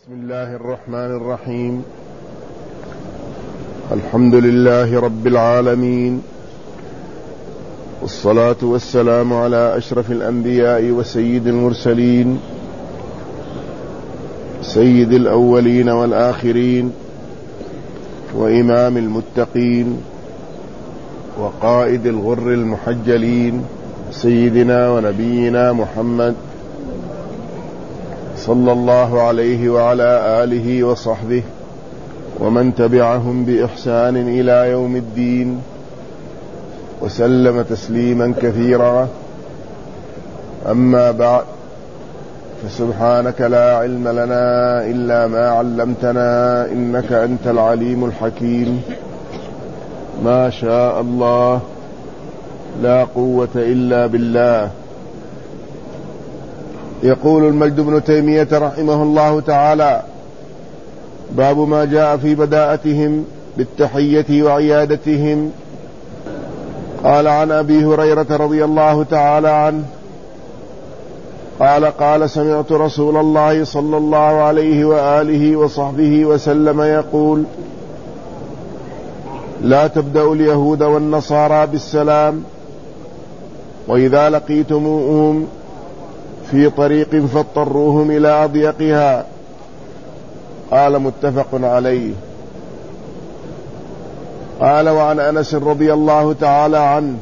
بسم الله الرحمن الرحيم. الحمد لله رب العالمين، والصلاة والسلام على أشرف الأنبياء وسيد المرسلين، سيد الأولين والآخرين، وإمام المتقين، وقائد الغر المحجلين، سيدنا ونبينا محمد صلى الله عليه وعلى آله وصحبه ومن تبعهم بإحسان إلى يوم الدين، وسلم تسليما كثيرا. أما بعد، فسبحانك لا علم لنا إلا ما علمتنا إنك أنت العليم الحكيم. ما شاء الله، لا قوة إلا بالله. يقول المجد بن تيمية رحمه الله تعالى: باب ما جاء في بداءتهم بالتحية وعيادتهم. قال عن أبي هريرة رضي الله تعالى عنه قال سمعت رسول الله صلى الله عليه وآله وصحبه وسلم يقول: لا تبدأوا اليهود والنصارى بالسلام، وإذا لقيتموهم في طريق فاضطروهم إلى أضيقها. قال متفق عليه. قال وعن أنس رضي الله تعالى عنه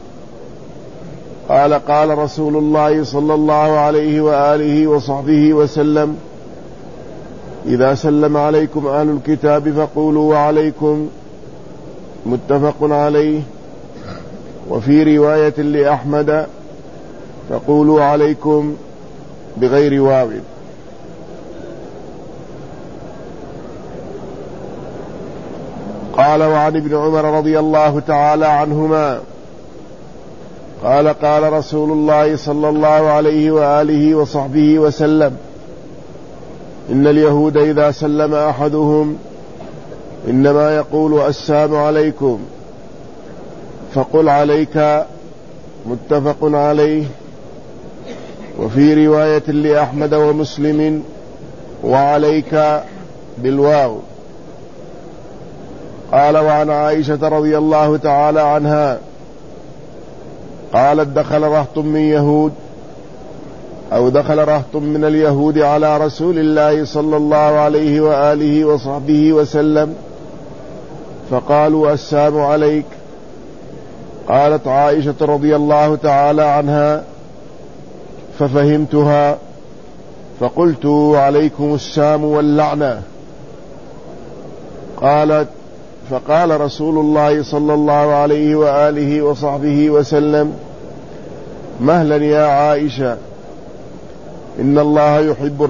قال رسول الله صلى الله عليه وآله وصحبه وسلم: إذا سلم عليكم أهل الكتاب فقولوا وعليكم. متفق عليه. وفي رواية لأحمد: فقولوا عليكم بغير واو. قال وعن ابن عمر رضي الله تعالى عنهما قال رسول الله صلى الله عليه وآله وصحبه وسلم: إن اليهود إذا سلم أحدهم إنما يقول السلام عليكم، فقل عليك. متفق عليه. وفي رواية لأحمد ومسلم: وعليك بالواو. قال وعن عائشة رضي الله تعالى عنها قالت: دخل رهط من اليهود على رسول الله صلى الله عليه وآله وصحبه وسلم، فقالوا: السلام عليك. قالت عائشة رضي الله تعالى عنها: ففهمتها فقلت: عليكم السام واللعنة. قالت: فقال رسول الله صلى الله عليه وآله وصحبه وسلم: مهلا يا عائشة، إن الله يحب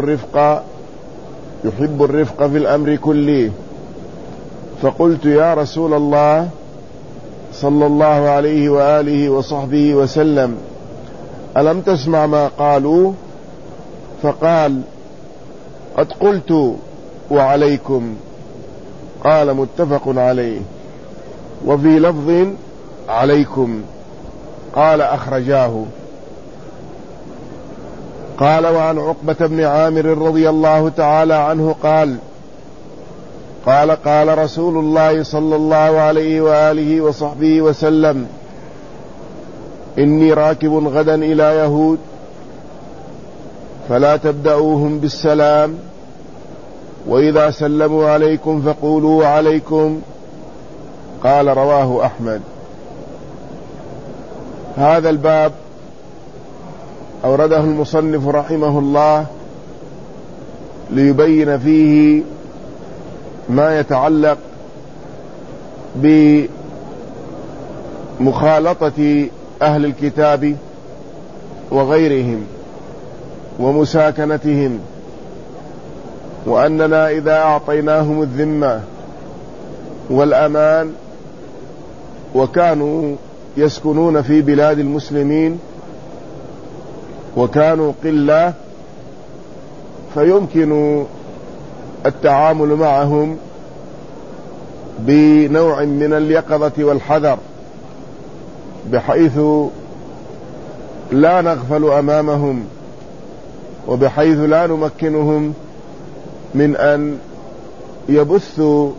الرفق في الأمر كله. فقلت: يا رسول الله صلى الله عليه وآله وصحبه وسلم، ألم تسمع ما قالوا؟ فقال: قد قلت وعليكم. قال متفق عليه. وفي لفظ عليكم. قال أخرجاه. قال وعن عقبة بن عامر رضي الله تعالى عنه قال رسول الله صلى الله عليه وآله وصحبه وسلم: إني راكب غدا إلى يهود، فلا تبدأوهم بالسلام، وإذا سلموا عليكم فقولوا عليكم. قال رواه أحمد. هذا الباب أورده المصنف رحمه الله ليبين فيه ما يتعلق بمخالطة أهل الكتاب وغيرهم ومساكنتهم، وأننا إذا أعطيناهم الذمة والأمان وكانوا يسكنون في بلاد المسلمين وكانوا قلة، فيمكن التعامل معهم بنوع من اليقظة والحذر، بحيث لا نغفل أمامهم وبحيث لا نمكنهم من أن يبثوا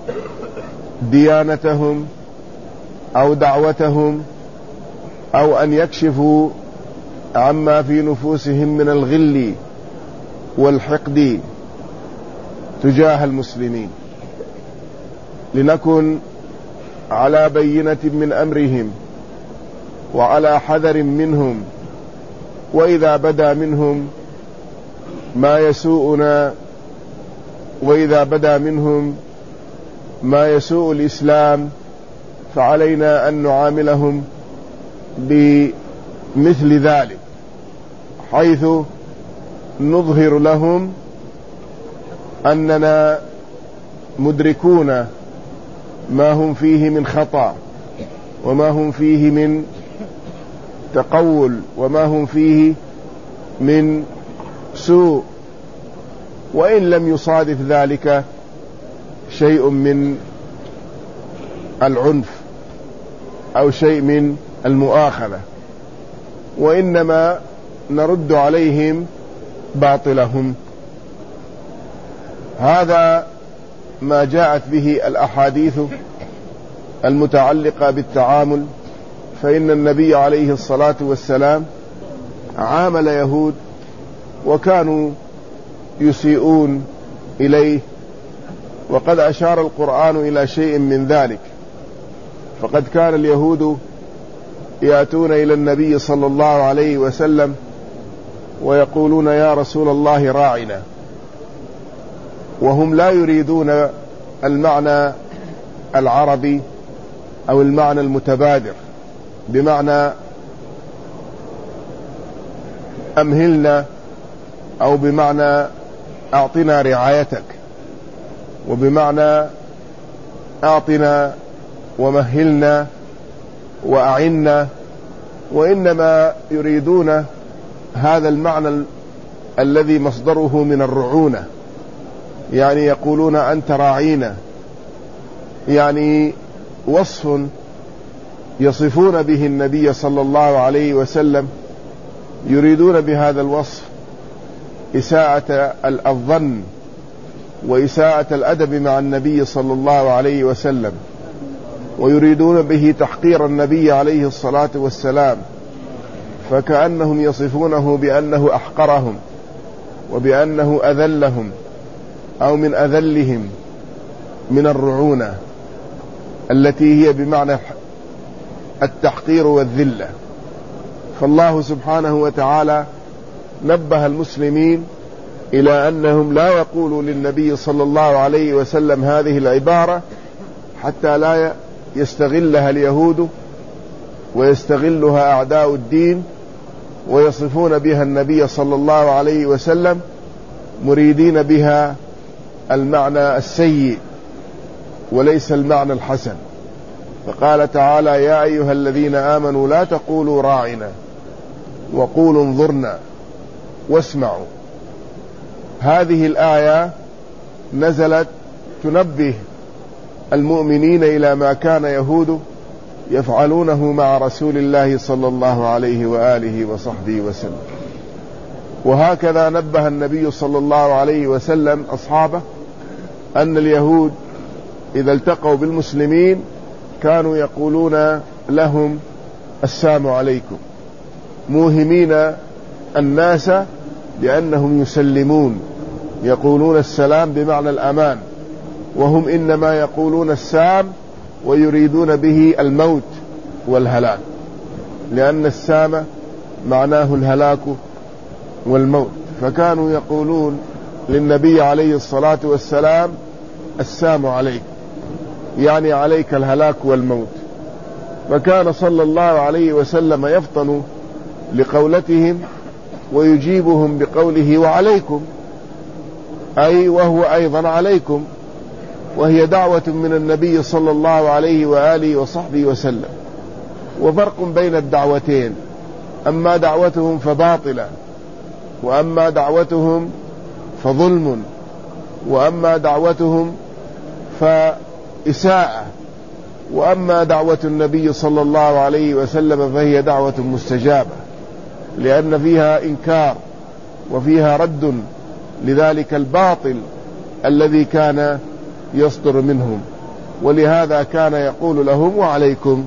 ديانتهم أو دعوتهم أو أن يكشفوا عما في نفوسهم من الغل والحقد تجاه المسلمين، لنكن على بينة من أمرهم وعلى حذر منهم، وإذا بدا منهم ما يسوءنا وإذا بدا منهم ما يسوء الإسلام فعلينا أن نعاملهم بمثل ذلك، حيث نظهر لهم أننا مدركون ما هم فيه من خطأ وما هم فيه من تقول وما هم فيه من سوء، وإن لم يصادف ذلك شيء من العنف أو شيء من المؤاخذة، وإنما نرد عليهم باطلهم. هذا ما جاءت به الأحاديث المتعلقة بالتعامل، فإن النبي عليه الصلاة والسلام عامل يهود وكانوا يسيئون إليه، وقد أشار القرآن إلى شيء من ذلك، فقد كان اليهود يأتون إلى النبي صلى الله عليه وسلم ويقولون يا رسول الله راعنا، وهم لا يريدون المعنى العربي أو المعنى المتبادر، بمعنى أمهلنا أو بمعنى أعطنا رعايتك، وبمعنى أعطنا ومهلنا وأعنا، وإنما يريدون هذا المعنى الذي مصدره من الرعونة، يعني يقولون أنت راعينا، يعني وصف يصفون به النبي صلى الله عليه وسلم، يريدون بهذا الوصف إساءة الظن وإساءة الأدب مع النبي صلى الله عليه وسلم، ويريدون به تحقير النبي عليه الصلاة والسلام، فكأنهم يصفونه بأنه أحقرهم وبأنه أذلهم أو من أذلهم من الرعونة التي هي بمعنى التحقير والذلة. فالله سبحانه وتعالى نبه المسلمين إلى أنهم لا يقولوا للنبي صلى الله عليه وسلم هذه العبارة حتى لا يستغلها اليهود ويستغلها أعداء الدين ويصفون بها النبي صلى الله عليه وسلم مريدين بها المعنى السيء وليس المعنى الحسن. فقال تعالى يا أيها الذين آمنوا لا تقولوا راعنا وقولوا انظرنا واسمعوا. هذه الآية نزلت تنبه المؤمنين إلى ما كان يهود يفعلونه مع رسول الله صلى الله عليه وآله وصحبه وسلم، وهكذا نبه النبي صلى الله عليه وسلم أصحابه أن اليهود إذا التقوا بالمسلمين كانوا يقولون لهم السلام عليكم، موهمين الناس بأنهم يسلمون، يقولون السلام بمعنى الأمان، وهم إنما يقولون السام ويريدون به الموت والهلاك، لأن السام معناه الهلاك والموت، فكانوا يقولون للنبي عليه الصلاة والسلام السام عليك، يعني عليك الهلاك والموت. فكان صلى الله عليه وسلم يفطن لقولتهم ويجيبهم بقوله وعليكم، أي وهو أيضا عليكم، وهي دعوة من النبي صلى الله عليه وآله وصحبه وسلم. وفرق بين الدعوتين، أما دعوتهم فباطلة، وأما دعوتهم فظلم، وأما دعوتهم فإساءة، وأما دعوة النبي صلى الله عليه وسلم فهي دعوة مستجابة، لأن فيها إنكار وفيها رد لذلك الباطل الذي كان يصدر منهم، ولهذا كان يقول لهم وعليكم.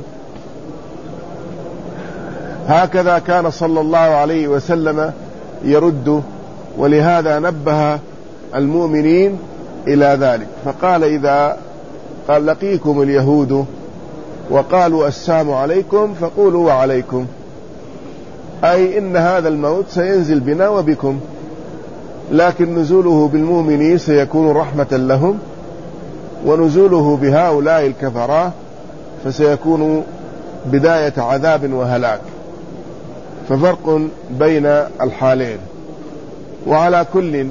هكذا كان صلى الله عليه وسلم يرد، ولهذا نبه المؤمنين إلى ذلك، فقال إذا قال لقيكم اليهود وقالوا السلام عليكم فقولوا وعليكم، أي إن هذا الموت سينزل بنا وبكم، لكن نزوله بالمؤمنين سيكون رحمة لهم، ونزوله بهؤلاء الكفراء فسيكون بداية عذاب وهلاك، ففرق بين الحالين. وعلى كل،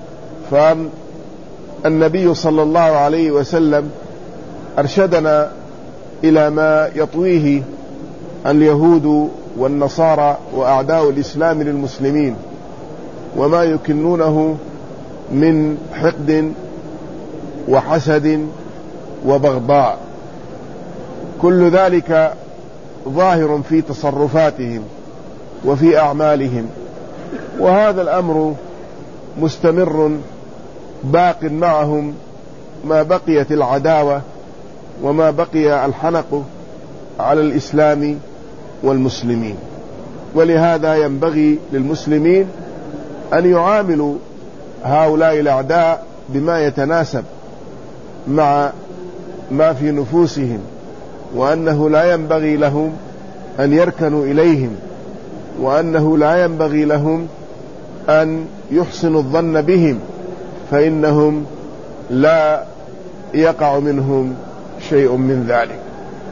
فالنبي صلى الله عليه وسلم أرشدنا إلى ما يطويه اليهود والنصارى وأعداء الإسلام للمسلمين، وما يكنونه من حقد وحسد وبغضاء، كل ذلك ظاهر في تصرفاتهم وفي أعمالهم، وهذا الأمر مستمر باق معهم ما بقيت العداوة وما بقي الحنق على الإسلام والمسلمين. ولهذا ينبغي للمسلمين أن يعاملوا هؤلاء الأعداء بما يتناسب مع ما في نفوسهم، وأنه لا ينبغي لهم أن يركنوا إليهم، وأنه لا ينبغي لهم أن يحسنوا الظن بهم، فإنهم لا يقع منهم شيء من ذلك.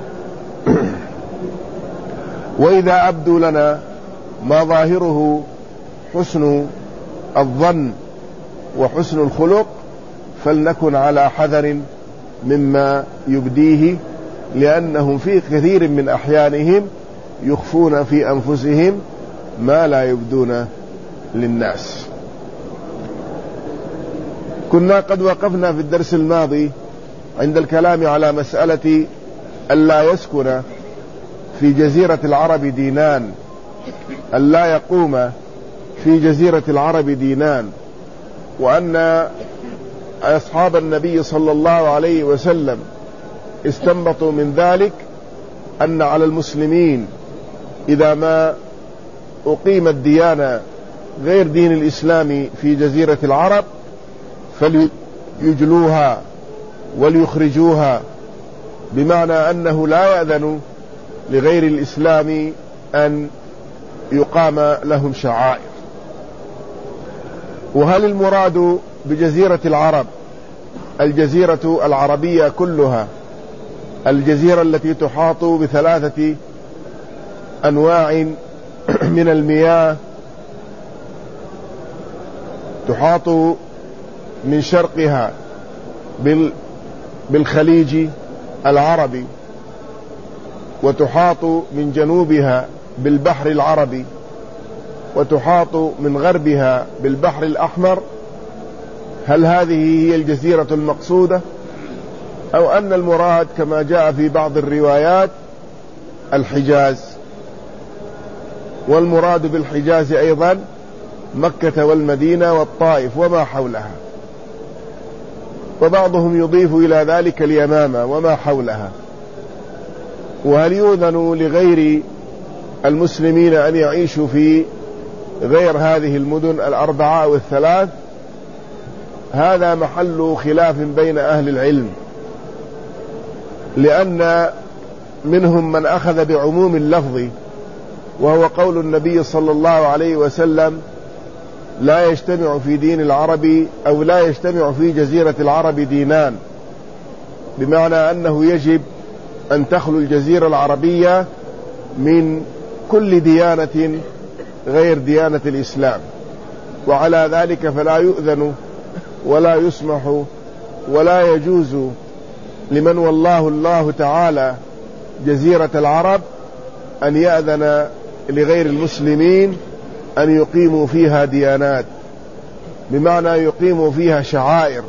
وإذا أبدوا لنا ما ظاهره حسن الظن وحسن الخلق فلنكن على حذر مما يبديه، لأنهم في كثير من أحيانهم يخفون في أنفسهم ما لا يبدون للناس. كنا قد وقفنا في الدرس الماضي عند الكلام على مسألة ألا يسكن في جزيرة العرب دينان، ألا يقوم في جزيرة العرب دينان، وأن أصحاب النبي صلى الله عليه وسلم استنبطوا من ذلك أن على المسلمين إذا ما أقيمت ديانة غير دين الإسلام في جزيرة العرب فليجلوها وليخرجوها، بمعنى أنه لا يأذن لغير الإسلام أن يقام لهم شعائر. وهل المراد بجزيرة العرب الجزيرة العربية كلها، الجزيرة التي تحاط بثلاثة أنواع من المياه، تحاط من شرقها بالخليج العربي، وتحاط من جنوبها بالبحر العربي، وتحاط من غربها بالبحر الأحمر؟ هل هذه هي الجزيرة المقصودة، أو أن المراد كما جاء في بعض الروايات الحجاز؟ والمراد بالحجاز أيضا مكة والمدينة والطائف وما حولها، وبعضهم يضيف إلى ذلك اليمامة وما حولها. وهل يؤذن لغير المسلمين أن يعيشوا في غير هذه المدن الأربعة أو الثلاث؟ هذا محل خلاف بين أهل العلم، لأن منهم من أخذ بعموم اللفظ، وهو قول النبي صلى الله عليه وسلم لا يجتمع في دين العرب أو لا يجتمع في جزيرة العرب دينان، بمعنى أنه يجب أن تخلو الجزيرة العربية من كل ديانة غير ديانة الإسلام، وعلى ذلك فلا يؤذن ولا يسمح ولا يجوز لمن والله الله تعالى جزيرة العرب أن يأذن لغير المسلمين أن يقيموا فيها ديانات، بمعنى يقيموا فيها شعائر،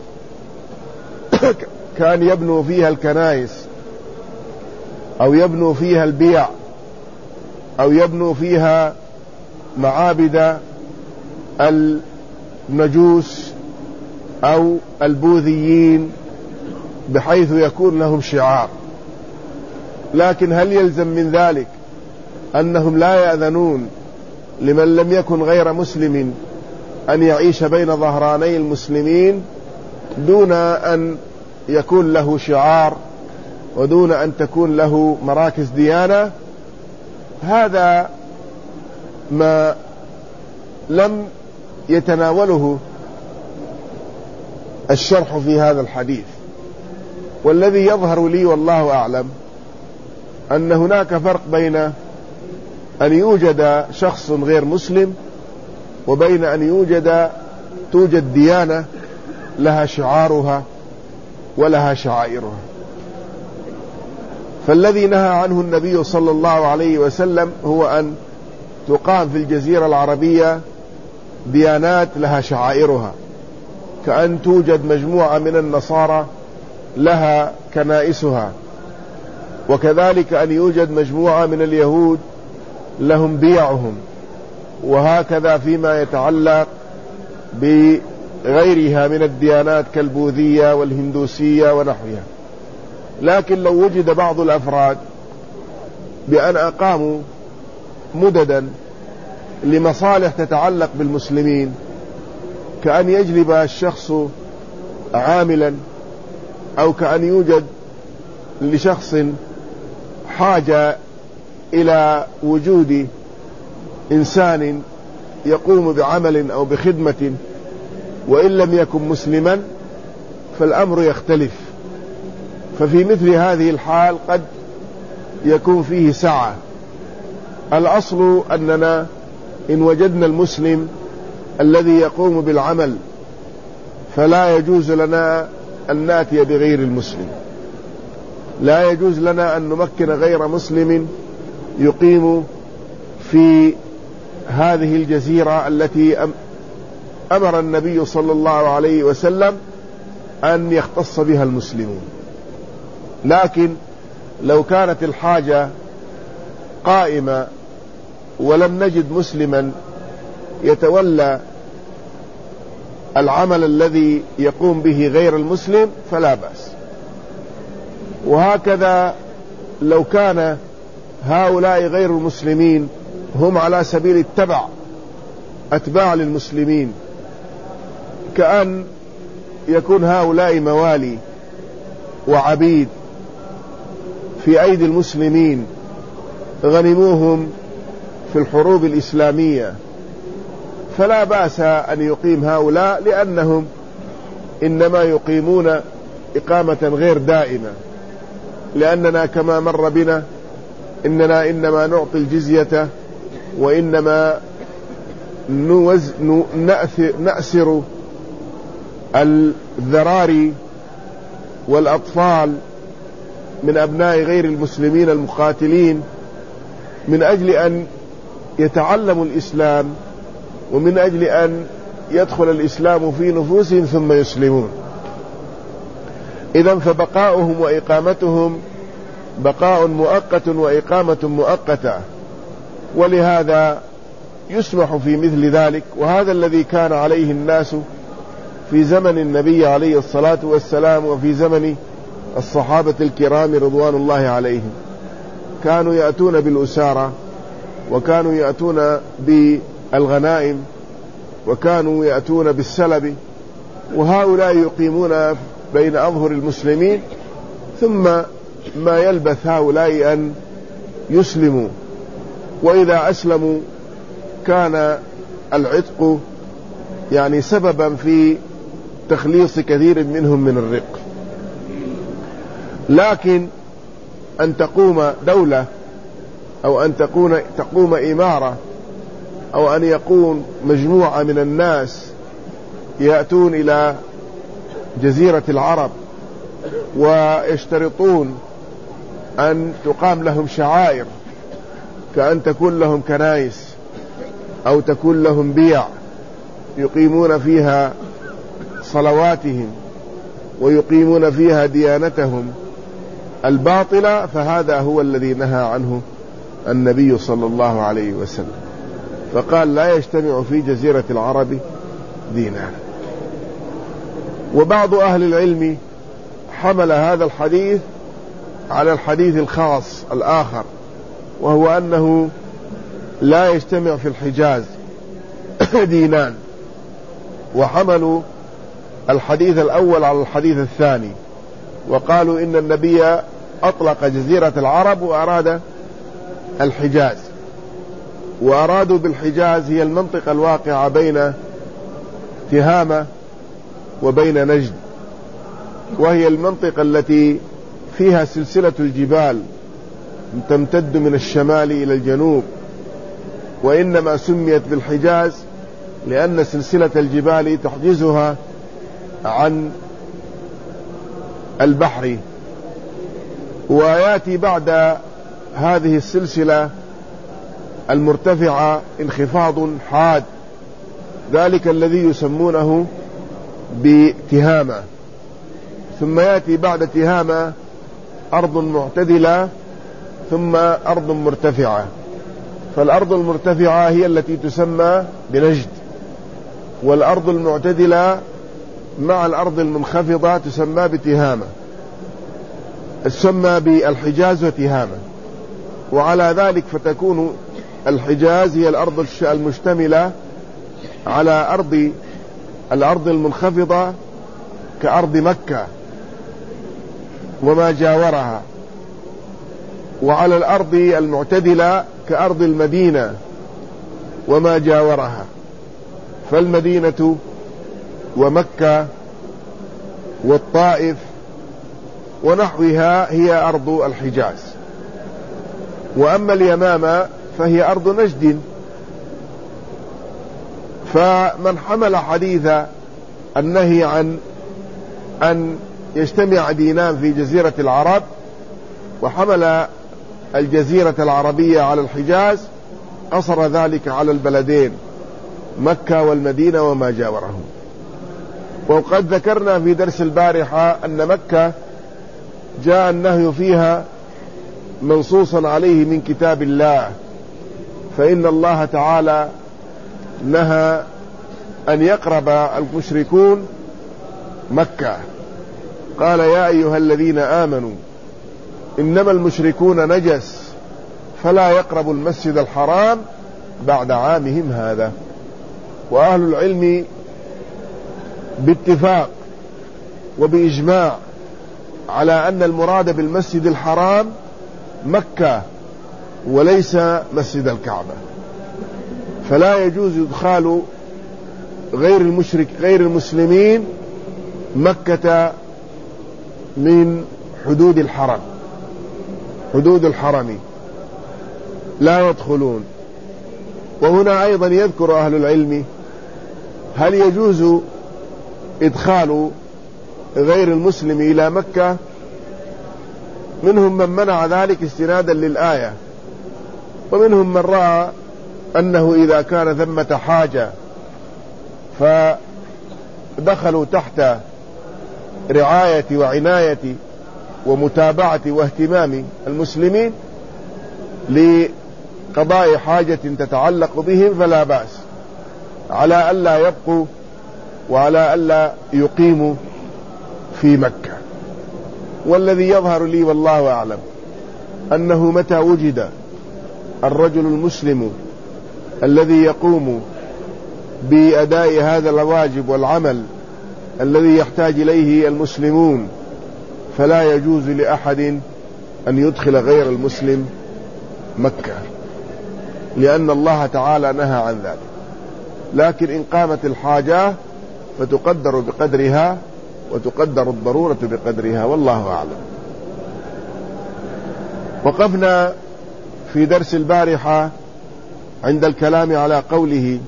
كان يبنوا فيها الكنائس أو يبنوا فيها البيع أو يبنوا فيها معابد المجوس أو البوذيين بحيث يكون لهم شعار. لكن هل يلزم من ذلك أنهم لا يأذنون لمن لم يكن غير مسلم أن يعيش بين ظهراني المسلمين دون أن يكون له شعار ودون أن تكون له مراكز ديانة؟ هذا ما لم يتناوله الشرح في هذا الحديث. والذي يظهر لي والله أعلم أن هناك فرق بين أن يوجد شخص غير مسلم وبين أن توجد ديانة لها شعارها ولها شعائرها. فالذي نهى عنه النبي صلى الله عليه وسلم هو أن تقام في الجزيرة العربية ديانات لها شعائرها، كأن توجد مجموعة من النصارى لها كنائسها، وكذلك أن يوجد مجموعة من اليهود لهم بيعهم، وهكذا فيما يتعلق بغيرها من الديانات كالبوذية والهندوسية ونحوها. لكن لو وجد بعض الأفراد بأن أقاموا مددا لمصالح تتعلق بالمسلمين، كأن يجلب الشخص عاملا، أو كأن يوجد لشخص حاجة إلى وجود إنسان يقوم بعمل أو بخدمة وإن لم يكن مسلما، فالأمر يختلف. ففي مثل هذه الحال قد يكون فيه سعة. الأصل أننا إن وجدنا المسلم الذي يقوم بالعمل فلا يجوز لنا أن نأتي بغير المسلم، لا يجوز لنا أن نمكن غير مسلم يقيم في هذه الجزيرة التي أمر النبي صلى الله عليه وسلم أن يختص بها المسلمون. لكن لو كانت الحاجة قائمة ولم نجد مسلما يتولى العمل الذي يقوم به غير المسلم فلا بأس. وهكذا لو كان هؤلاء غير المسلمين هم على سبيل أتباع للمسلمين، كأن يكون هؤلاء موالي وعبيد في أيدي المسلمين غنموهم في الحروب الإسلامية، فلا بأس أن يقيم هؤلاء، لأنهم إنما يقيمون إقامة غير دائمة، لأننا كما مر بنا إنما نعطي الجزية، وإنما نأسر الذراري والأطفال من أبناء غير المسلمين المقاتلين من أجل أن يتعلموا الإسلام، ومن أجل أن يدخل الإسلام في نفوسهم ثم يسلمون. إذن فبقاؤهم وإقامتهم بقاء مؤقت وإقامة مؤقتة، ولهذا يسمح في مثل ذلك. وهذا الذي كان عليه الناس في زمن النبي عليه الصلاة والسلام وفي زمن الصحابة الكرام رضوان الله عليهم. كانوا يأتون بالأسارة، وكانوا يأتون بالغنائم، وكانوا يأتون بالسلب، وهؤلاء يقيمون بين أظهر المسلمين، ثم ما يلبث هؤلاء أن يسلموا، وإذا أسلموا كان العتق يعني سببا في تخليص كثير منهم من الرق. لكن أن تقوم دولة، أو أن تقوم إمارة، أو أن يكون مجموعة من الناس يأتون إلى جزيرة العرب ويشترطون أن تقام لهم شعائر، كأن تكون لهم كنائس أو تكون لهم بيع يقيمون فيها صلواتهم ويقيمون فيها ديانتهم الباطلة، فهذا هو الذي نهى عنه النبي صلى الله عليه وسلم، فقال لا يجتمع في جزيرة العرب دينان. وبعض أهل العلم حمل هذا الحديث على الحديث الخاص الآخر، وهو أنه لا يجتمع في الحجاز دينان، وحملوا الحديث الأول على الحديث الثاني، وقالوا إن النبي أطلق جزيرة العرب وأراد الحجاز، وأرادوا بالحجاز هي المنطقة الواقعة بين تهامة وبين نجد، وهي المنطقة التي فيها سلسلة الجبال تمتد من الشمال إلى الجنوب، وإنما سميت بالحجاز لأن سلسلة الجبال تحجزها عن البحر. ويأتي بعد هذه السلسلة المرتفعة انخفاض حاد، ذلك الذي يسمونه بتهامة، ثم يأتي بعد تهامة أرض معتدلة، ثم أرض مرتفعة، فالأرض المرتفعة هي التي تسمى بنجد، والأرض المعتدلة مع الأرض المنخفضة تسمى بتهامة، تسمى بالحجاز وتهامة. وعلى ذلك فتكون الحجاز هي الأرض المشتملة على الأرض المنخفضة كأرض مكة وما جاورها، وعلى الأرض المعتدلة كأرض المدينة وما جاورها، فالمدينة ومكة والطائف ونحوها هي أرض الحجاز. وأما اليمامة فهي أرض نجد. فمن حمل حديث النهي عن أن يجتمع دينان في جزيرة العرب وحمل الجزيرة العربية على الحجاز، قصر ذلك على البلدين مكة والمدينة وما جاورهم. وقد ذكرنا في درس البارحة أن مكة جاء النهي فيها منصوصا عليه من كتاب الله، فإن الله تعالى نهى أن يقرب المشركون مكة، قال يا أيها الذين آمنوا إنما المشركون نجس فلا يقربوا المسجد الحرام بعد عامهم هذا. وأهل العلم باتفاق وبإجماع على أن المراد بالمسجد الحرام مكة وليس مسجد الكعبة، فلا يجوز إدخال غير المسلمين مكة من حدود الحرم، حدود الحرم لا يدخلون. وهنا أيضا يذكر أهل العلم هل يجوز إدخال غير المسلم إلى مكة؟ منهم من منع ذلك استنادا للآية، ومنهم من رأى أنه إذا كان ثمة حاجة فدخلوا تحت رعاية وعناية ومتابعة واهتمام المسلمين لقضاء حاجة تتعلق بهم فلا بأس، على ألا يبقوا وعلى ألا يقيموا في مكة. والذي يظهر لي والله أعلم أنه متى وجد الرجل المسلم الذي يقوم بأداء هذا الواجب والعمل الذي يحتاج إليه المسلمون، فلا يجوز لأحد أن يدخل غير المسلم مكة، لأن الله تعالى نهى عن ذلك. لكن إن قامت الحاجة فتقدر بقدرها وتقدر الضرورة بقدرها، والله أعلم. وقفنا في درس البارحة عند الكلام على قوله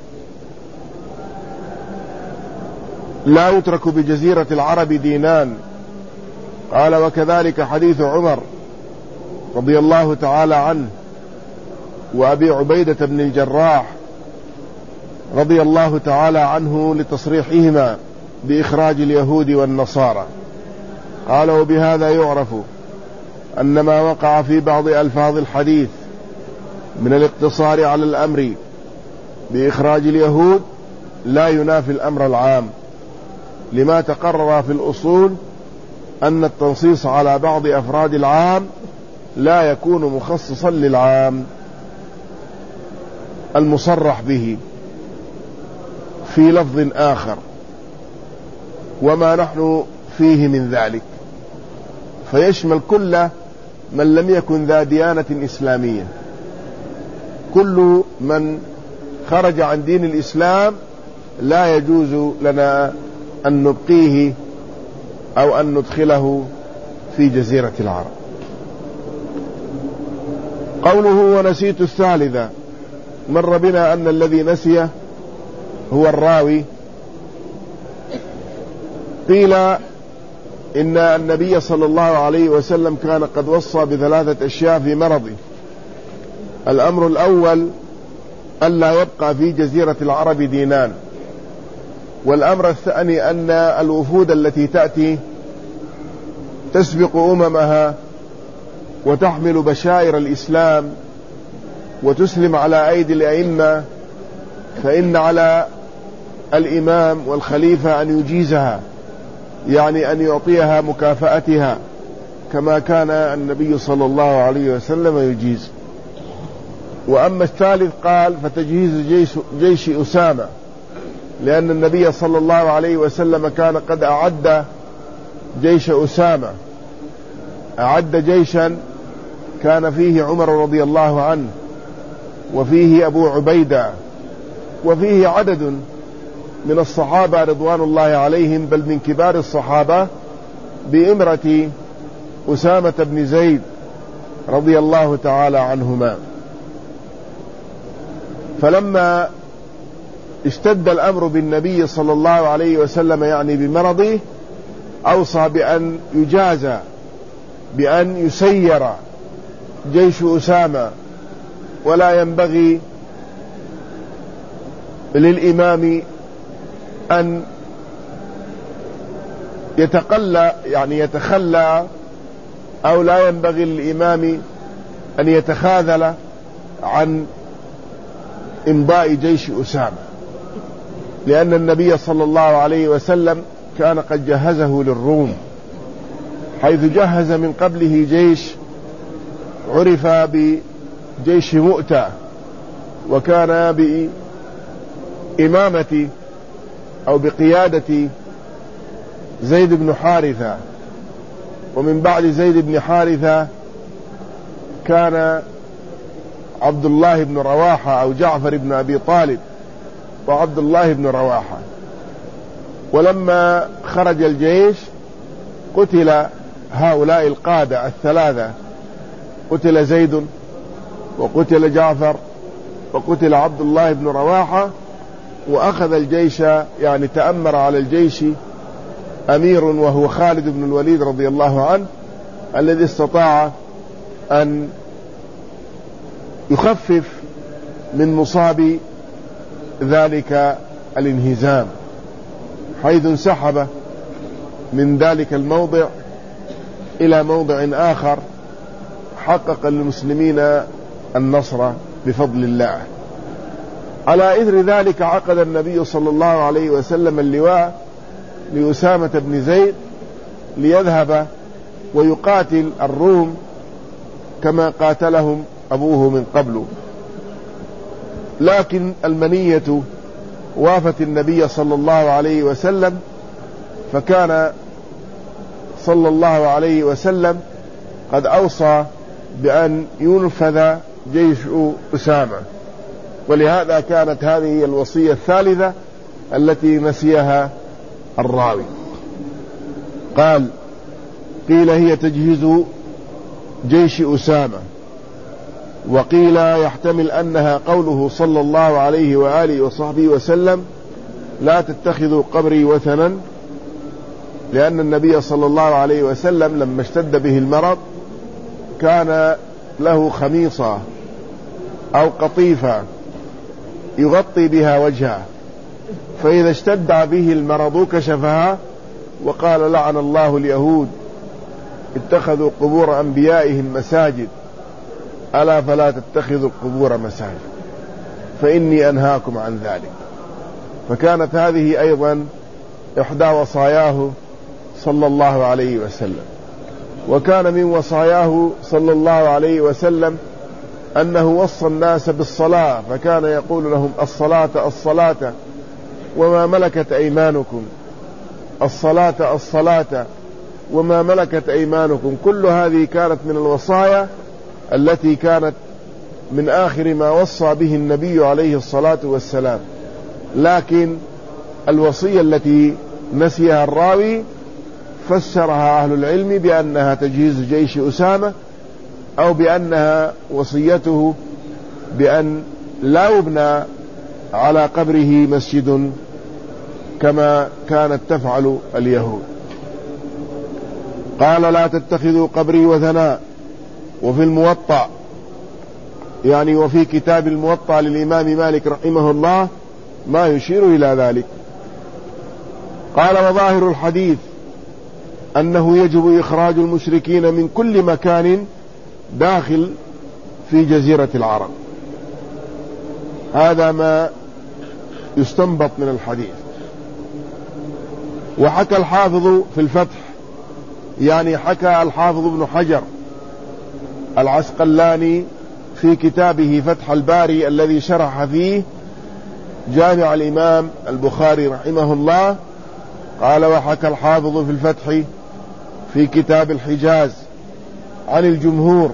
لا يترك بجزيرة العرب دينان، قال وكذلك حديث عمر رضي الله تعالى عنه وأبي عبيدة بن الجراح رضي الله تعالى عنه لتصريحهما بإخراج اليهود والنصارى. قال وبهذا يعرف أن ما وقع في بعض ألفاظ الحديث من الاقتصار على الأمر بإخراج اليهود لا ينافي الأمر العام، لما تقرر في الأصول أن التنصيص على بعض أفراد العام لا يكون مخصصا للعام المصرح به في لفظ آخر، وما نحن فيه من ذلك، فيشمل كل من لم يكن ذا ديانة إسلامية. كل من خرج عن دين الإسلام لا يجوز لنا أن نبقيه أو أن ندخله في جزيرة العرب. قوله ونسيت الثالثة، مر بنا أن الذي نسيه هو الراوي. قيل إن النبي صلى الله عليه وسلم كان قد وصى بثلاثة أشياء في مرضه. الأمر الأول ألا يبقى في جزيرة العرب دينان، والأمر الثاني أن الوفود التي تأتي تسبق أممها وتحمل بشائر الإسلام وتسلم على أيدي الأئمة، فإن على الإمام والخليفة أن يجيزها، يعني أن يعطيها مكافأتها كما كان النبي صلى الله عليه وسلم يجيز. وأما الثالث قال فتجهيز جيش أسامة، لأن النبي صلى الله عليه وسلم كان قد أعد جيش أسامة، أعد جيشا كان فيه عمر رضي الله عنه، وفيه أبو عبيدة، وفيه عدد من الصحابة رضوان الله عليهم، بل من كبار الصحابة بإمرة أسامة بن زيد رضي الله تعالى عنهما. فلما اشتد الأمر بالنبي صلى الله عليه وسلم يعني بمرضه، أوصى بأن يجازى بأن يسير جيش أسامة، ولا ينبغي للإمام أن يتخلى أو لا ينبغي للإمام أن يتخاذل عن إمضاء جيش أسامة، لأن النبي صلى الله عليه وسلم كان قد جهزه للروم، حيث جهز من قبله جيش عرف بجيش مؤتة، وكان بإمامة أو بقيادة زيد بن حارثة، ومن بعد زيد بن حارثة كان عبد الله بن رواحة أو جعفر بن أبي طالب وعبد الله بن رواحة. ولما خرج الجيش قتل هؤلاء القادة الثلاثة، قتل زيد وقتل جعفر وقتل عبد الله بن رواحة، وأخذ الجيش يعني تأمر على الجيش أمير وهو خالد بن الوليد رضي الله عنه، الذي استطاع أن يخفف من مصاب ذلك الانهزام، حيث انسحب من ذلك الموضع إلى موضع آخر، حقق للمسلمين النصر بفضل الله. على إثر ذلك عقد النبي صلى الله عليه وسلم اللواء لأسامة بن زيد ليذهب ويقاتل الروم كما قاتلهم أبوه من قبل. لكن المنية وافت النبي صلى الله عليه وسلم، فكان صلى الله عليه وسلم قد أوصى بأن ينفذ جيش أسامة، ولهذا كانت هذه الوصية الثالثة التي نسيها الراوي. قال قيل هي تجهيز جيش أسامة، وقيل يحتمل أنها قوله صلى الله عليه وآله وصحبه وسلم لا تتخذوا قبري وثنا، لأن النبي صلى الله عليه وسلم لما اشتد به المرض كان له خميصة أو قطيفة يغطي بها وجهه، فإذا اشتد به المرض كشفها وقال لعن الله اليهود اتخذوا قبور أنبيائهم مساجد، ألا فلا تتخذوا القبور مساجد فإني أنهاكم عن ذلك. فكانت هذه أيضا إحدى وصاياه صلى الله عليه وسلم. وكان من وصاياه صلى الله عليه وسلم أنه وصى الناس بالصلاة، فكان يقول لهم: الصلاة الصلاة وما ملكت أيمانكم، الصلاة الصلاة وما ملكت أيمانكم. كل هذه كانت من الوصايا التي كانت من آخر ما وصى به النبي عليه الصلاة والسلام. لكن الوصية التي نسيها الراوي فسرها أهل العلم بأنها تجهيز جيش أسامة، أو بأنها وصيته بأن لا يبنى على قبره مسجد كما كانت تفعل اليهود. قال: لا تتخذوا قبري وثنا. وفي الموطأ يعني وفي كتاب الموطأ للإمام مالك رحمه الله ما يشير إلى ذلك. قال: وظاهر الحديث أنه يجب إخراج المشركين من كل مكان داخل في جزيرة العرب. هذا ما يستنبط من الحديث. وحكى الحافظ في الفتح، يعني حكى الحافظ ابن حجر العسقلاني في كتابه فتح الباري الذي شرح فيه جامع الإمام البخاري رحمه الله، قال: وحكى الحافظ في الفتح في كتاب الحجاز عن الجمهور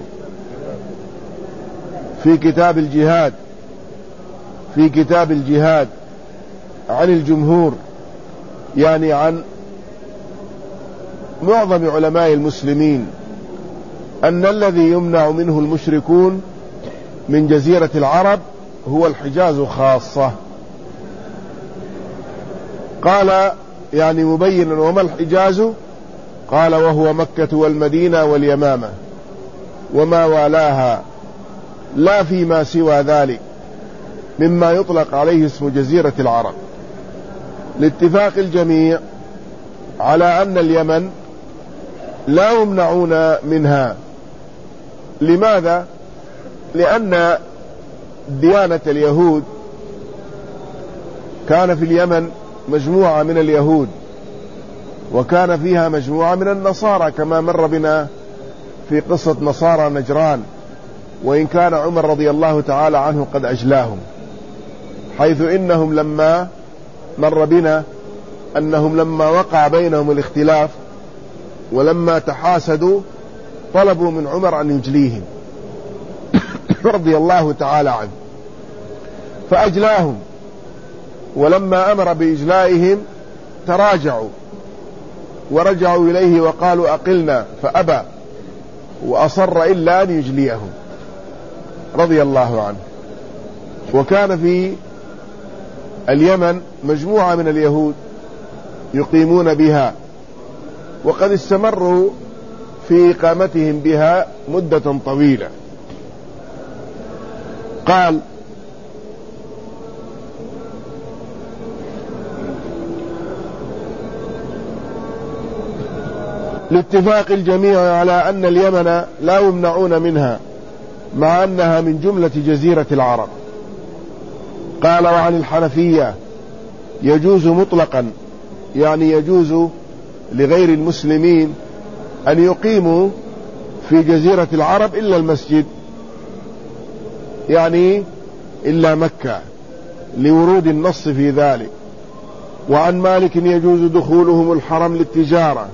في كتاب الجهاد عن الجمهور، يعني عن معظم علماء المسلمين، أن الذي يمنع منه المشركون من جزيرة العرب هو الحجاز خاصة. قال يعني مبينا: وما الحجاز؟ قال: وهو مكة والمدينة واليمامة وما والاها، لا فيما سوى ذلك مما يطلق عليه اسم جزيرة العرب، لاتفاق الجميع على أن اليمن لا يمنعون منها. لماذا؟ لأن ديانة اليهود كان في اليمن مجموعة من اليهود، وكان فيها مجموعة من النصارى كما مر بنا في قصة نصارى نجران، وإن كان عمر رضي الله تعالى عنه قد أجلاهم، حيث إنهم لما مر بنا أنهم لما وقع بينهم الاختلاف ولما تحاسدوا طلبوا من عمر أن يجليهم رضي الله تعالى عنه، فأجلاهم. ولما أمر بإجلائهم تراجعوا ورجعوا إليه وقالوا: أقلنا، فأبى وأصر إلا أن يجليهم رضي الله عنه. وكان في اليمن مجموعة من اليهود يقيمون بها، وقد استمروا في إقامتهم بها مدة طويلة. قال: لاتفاق الجميع على أن اليمن لا يمنعون منها مع أنها من جملة جزيرة العرب. قال: وعن الحنفية يجوز مطلقا، يعني يجوز لغير المسلمين أن يقيموا في جزيرة العرب إلا المسجد، يعني إلا مكة، لورود النص في ذلك. وعن مالك يجوز دخولهم الحرم للتجارة.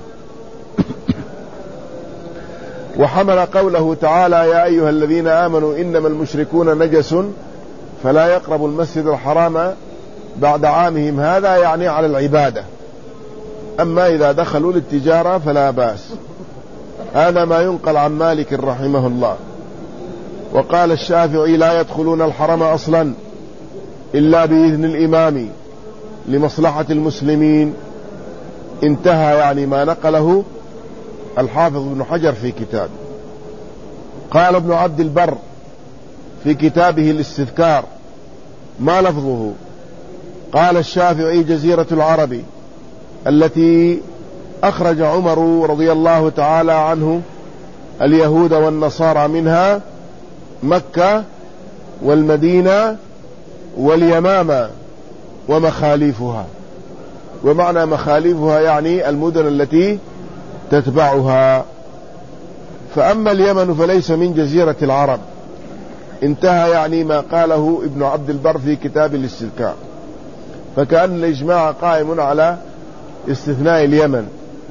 وحمل قوله تعالى: يا أيها الذين آمنوا إنما المشركون نجس فلا يقربوا المسجد الحرام بعد عامهم هذا، يعني على العبادة، أما إذا دخلوا للتجارة فلا بأس. هذا ما ينقل عن مالك رحمه الله. وقال الشافعي: لا يدخلون الحرم أصلا إلا بإذن الإمام لمصلحة المسلمين. انتهى يعني ما نقله الحافظ ابن حجر في كتابه. قال ابن عبد البر في كتابه الاستذكار: ما لفظه؟ قال الشافعي: جزيرة العرب التي أخرج عمر رضي الله تعالى عنه اليهود والنصارى منها مكة والمدينة واليمامة ومخاليفها. ومعنى مخالفها يعني المدن التي تتبعها. فأما اليمن فليس من جزيرة العرب. انتهى يعني ما قاله ابن عبد البر في كتاب الاستذكار، فكأن الإجماع قائم على استثناء اليمن.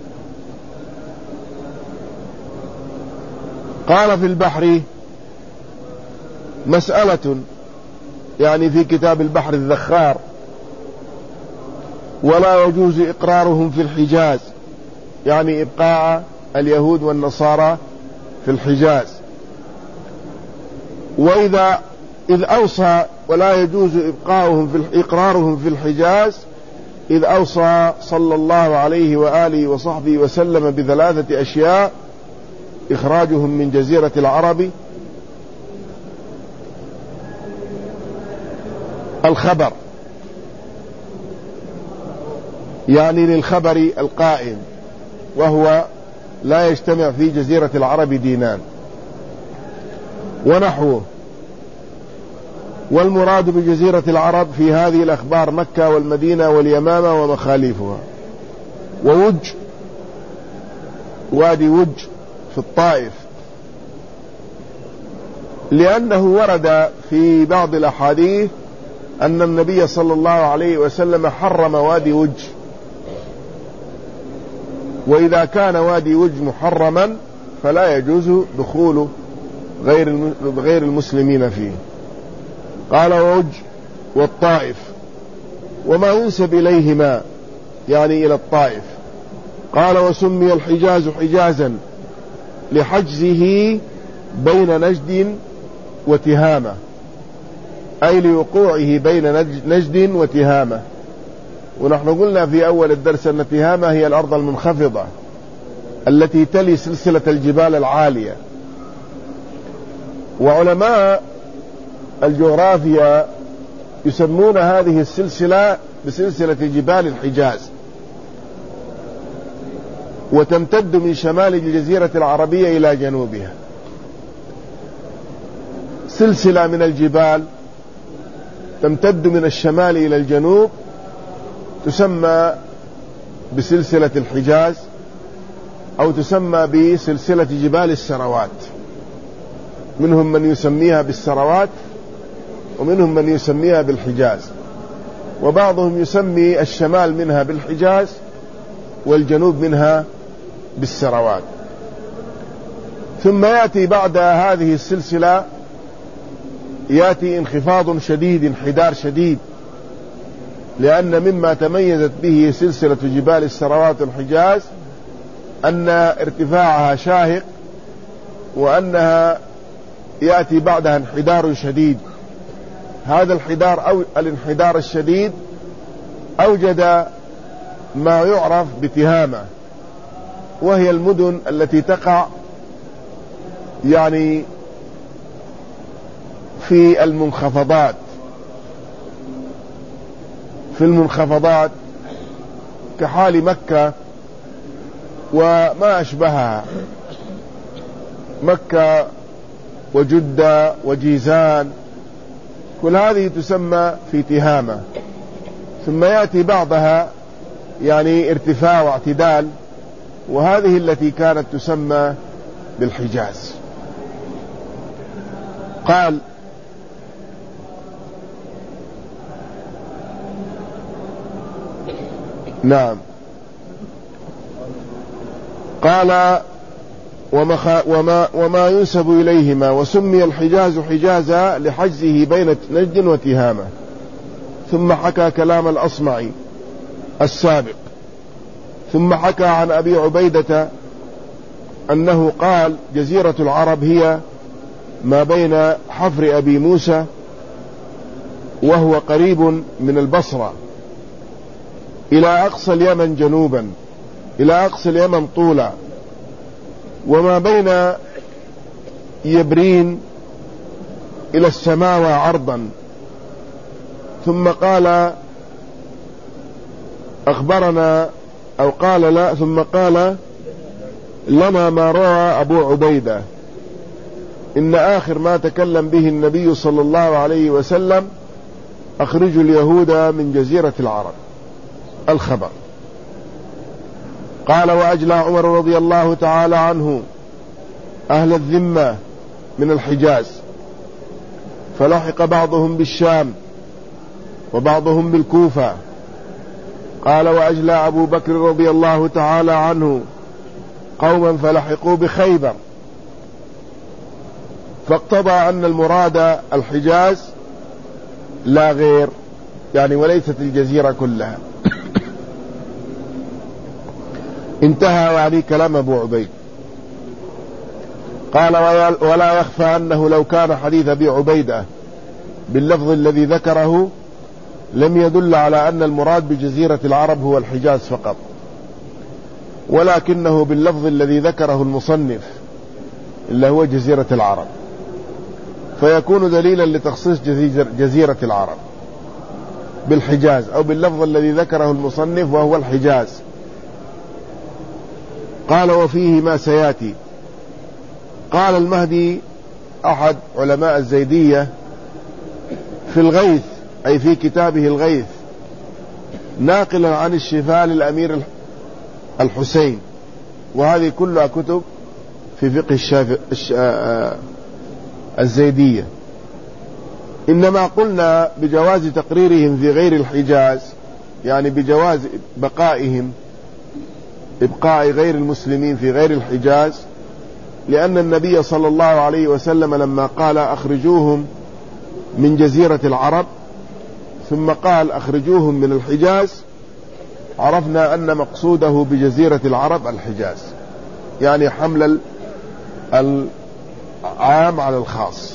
قال في البحر مسألة، يعني في كتاب البحر الذخار: ولا يجوز إقرارهم في الحجاز، يعني إبقاء اليهود والنصارى في الحجاز. إذ أوصى ولا يجوز إقرارهم في الحجاز، إذ أوصى صلى الله عليه وآله وصحبه وسلم بثلاثة أشياء: إخراجهم من جزيرة العرب، الخبر يعني للخبر القائم، وهو لا يجتمع في جزيرة العرب دينان ونحوه. والمراد بجزيرة العرب في هذه الأخبار مكة والمدينة واليمامة ومخاليفها. وادي وج في الطائف، لأنه ورد في بعض الأحاديث أن النبي صلى الله عليه وسلم حرم وادي وج، وإذا كان وادي وج محرما فلا يجوز دخول غير المسلمين فيه. قال وج والطائف وما ينسب إليهما، يعني إلى الطائف. قال وسمي الحجاز حجازا لحجزه بين نجد وتهامة، أي لوقوعه بين نجد وتهامة. ونحن قلنا في أول الدرس أن تهامة هي الأرض المنخفضة التي تلي سلسلة الجبال العالية. وعلماء الجغرافيا يسمون هذه السلسلة بسلسلة جبال الحجاز، وتمتد من شمال الجزيرة العربية إلى جنوبها. سلسلة من الجبال تمتد من الشمال إلى الجنوب تسمى بسلسلة الحجاز، أو تسمى بسلسلة جبال السروات. منهم من يسميها بالسروات، ومنهم من يسميها بالحجاز، وبعضهم يسمي الشمال منها بالحجاز والجنوب منها بالسروات. ثم يأتي بعد هذه السلسلة يأتي انخفاض شديد، انحدار شديد، لأن مما تميزت به سلسلة جبال السروات والحجاز أن ارتفاعها شاهق، وأنها يأتي بعدها انحدار شديد. هذا الانحدار الشديد أوجد ما يعرف بتهامة، وهي المدن التي تقع يعني في المنخفضات كحال مكة وما أشبهها، مكة وجدة وجيزان، كل هذه تسمى في تهامة. ثم يأتي بعضها يعني ارتفاع واعتدال، وهذه التي كانت تسمى بالحجاز. قال نعم. قال وما ينسب إليهما، وسمي الحجاز حجازا لحجزه بين نجد وتهامة. ثم حكى كلام الأصمعي السابق، ثم حكى عن أبي عبيدة أنه قال: جزيرة العرب هي ما بين حفر أبي موسى وهو قريب من البصرة إلى أقصى اليمن جنوبا، إلى أقصى اليمن طولا، وما بين يبرين إلى السماوى عرضا. ثم قال أخبرنا أو قال لا، ثم قال لنا ما روى أبو عبيدة إن آخر ما تكلم به النبي صلى الله عليه وسلم: أخرجوا اليهود من جزيرة العرب. الخبر. قال: وأجلى عمر رضي الله تعالى عنه أهل الذمة من الحجاز، فلحق بعضهم بالشام وبعضهم بالكوفة. قال: وأجلى أبو بكر رضي الله تعالى عنه قوما فلحقوا بخيبر، فاقتضى أن المراد الحجاز لا غير، يعني وليست الجزيرة كلها. انتهى يعني كلام أبو عبيد. قال: ولا يخفى أنه لو كان حديث أبي عبيدة باللفظ الذي ذكره لم يدل على أن المراد بجزيرة العرب هو الحجاز فقط، ولكنه باللفظ الذي ذكره المصنف اللي هو جزيرة العرب، فيكون دليلا لتخصيص جزيرة العرب بالحجاز، أو باللفظ الذي ذكره المصنف وهو الحجاز. قال: وفيه ما سياتي. قال المهدي أحد علماء الزيدية في الغيث، أي في كتابه الغيث، ناقلا عن الشفاء للأمير الحسين، وهذه كلها كتب في فقه الزيدية. إنما قلنا بجواز تقريرهم في غير الحجاز، يعني بجواز بقائهم، إبقاء غير المسلمين في غير الحجاز، لأن النبي صلى الله عليه وسلم لما قال أخرجوهم من جزيرة العرب ثم قال أخرجوهم من الحجاز، عرفنا أن مقصوده بجزيرة العرب الحجاز، يعني حمل العام على الخاص.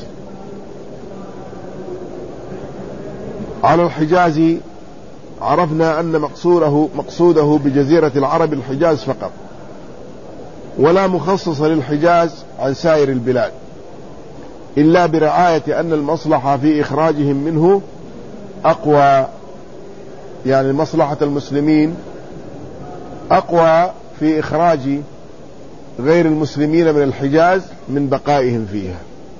على الحجاز عرفنا أن مقصوده بجزيرة العرب الحجاز فقط، ولا مخصص للحجاز عن سائر البلاد، إلا برعاية أن المصلحة في إخراجهم منه أقوى، يعني مصلحة المسلمين أقوى في إخراج غير المسلمين من الحجاز من بقائهم فيها.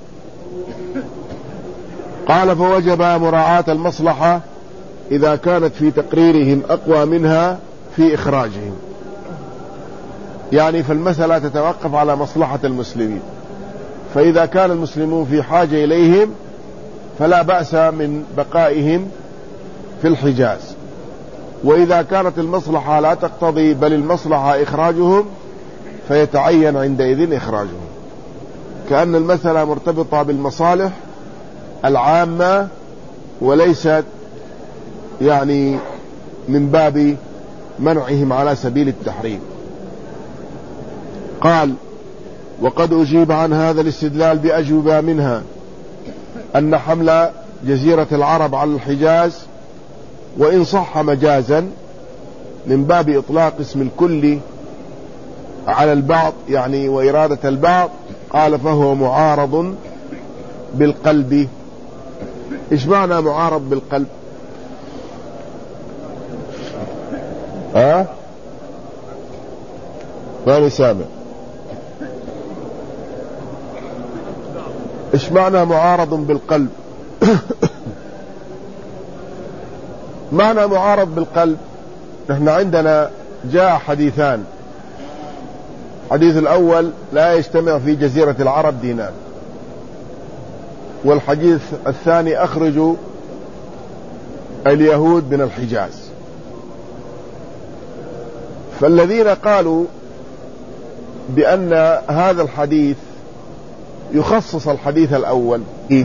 قال: فوجب مراعاة المصلحة إذا كانت في تقريرهم أقوى منها في إخراجهم، يعني فالمسألة تتوقف على مصلحة المسلمين، فإذا كان المسلمون في حاجة إليهم فلا بأس من بقائهم في الحجاز، وإذا كانت المصلحة لا تقتضي بل المصلحة إخراجهم فيتعين عندئذ إخراجهم، كأن المسألة مرتبطة بالمصالح العامة وليست يعني من باب منعهم على سبيل التحريم. قال: وقد أجيب عن هذا الاستدلال بأجوبة، منها أن حمل جزيرة العرب على الحجاز وإن صح مجازا من باب إطلاق اسم الكل على البعض، يعني وإرادة البعض، قال فهو معارض بالقلب. إيش معنى معارض بالقلب؟ ماني سامع. إيش معنى معارض بالقلب؟ معنى معارض بالقلب، نحن عندنا جاء حديثان. الحديث الأول: لا يجتمع في جزيرة العرب دينان، والحديث الثاني: أخرجوا اليهود من الحجاز. فالذين قالوا بأن هذا الحديث يخصص الحديث الأول،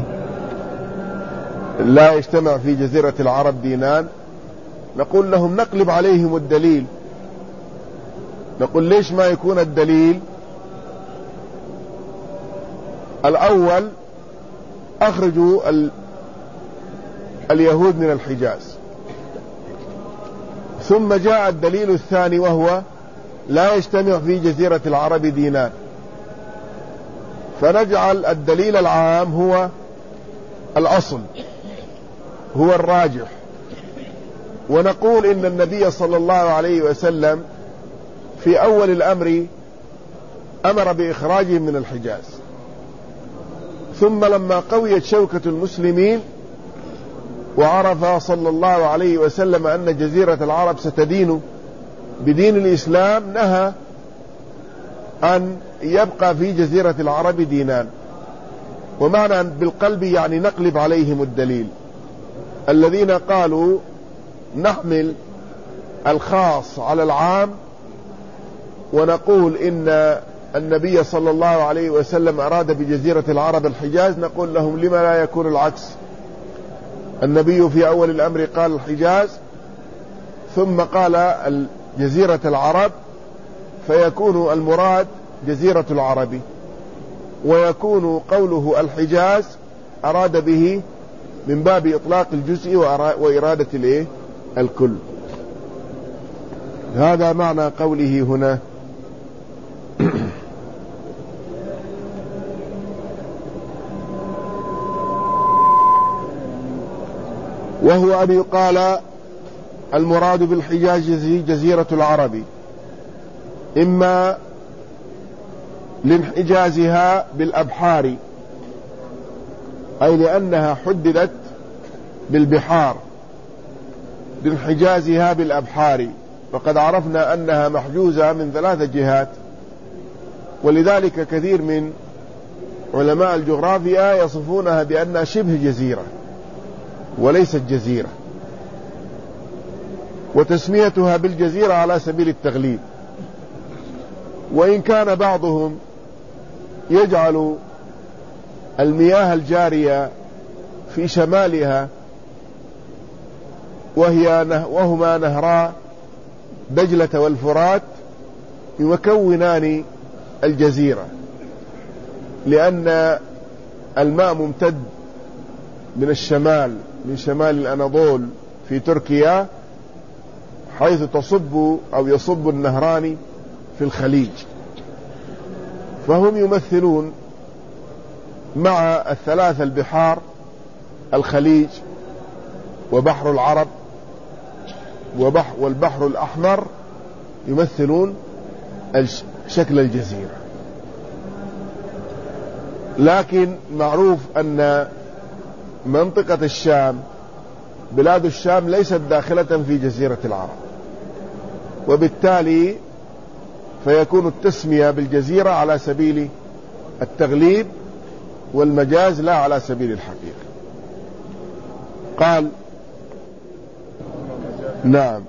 لا يجتمع في جزيرة العرب دينان، نقول لهم نقلب عليهم الدليل، نقول ليش ما يكون الدليل الأول أخرجوا اليهود من الحجاز، ثم جاء الدليل الثاني وهو لا يجتمع في جزيرة العرب دينان، فنجعل الدليل العام هو الأصل، هو الراجح، ونقول إن النبي صلى الله عليه وسلم في أول الأمر أمر بإخراجهم من الحجاز، ثم لما قويت شوكة المسلمين وعرف صلى الله عليه وسلم أن جزيرة العرب ستدين بدين الإسلام، نهى أن يبقى في جزيرة العرب دينان. ومعنى بالقلب يعني نقلب عليهم الدليل. الذين قالوا نحمل الخاص على العام ونقول إن النبي صلى الله عليه وسلم أراد بجزيرة العرب الحجاز، نقول لهم لما لا يكون العكس؟ النبي في أول الأمر قال الحجاز ثم قال جزيرة العرب، فيكون المراد جزيرة العرب، ويكون قوله الحجاز أراد به من باب إطلاق الجزء وإرادة الكل. هذا معنى قوله هنا. وهو أن يقال المراد بالحجاز جزيرة العرب إما لانحجازها بالأبحار، أي لأنها حددت بالبحار، لانحجازها بالأبحار، وقد عرفنا أنها محجوزة من 3 جهات. ولذلك كثير من علماء الجغرافيا يصفونها بأنها شبه جزيرة وليست جزيرة، وتسميتها بالجزيرة على سبيل التغليب. وإن كان بعضهم يجعل المياه الجارية في شمالها وهما نهرا دجلة والفرات يكونان الجزيرة، لأن الماء ممتد من الشمال، من شمال الأناضول في تركيا، حيث تصب أو يصب النهران في الخليج. فهم يمثلون مع ال3 البحار الخليج وبحر العرب والبحر الأحمر، يمثلون شكل الجزيرة. لكن معروف أن منطقة الشام، بلاد الشام ليست داخلة في جزيرة العرب، وبالتالي فيكون التسمية بالجزيرة على سبيل التغليب والمجاز لا على سبيل الحقيقة. قال نعم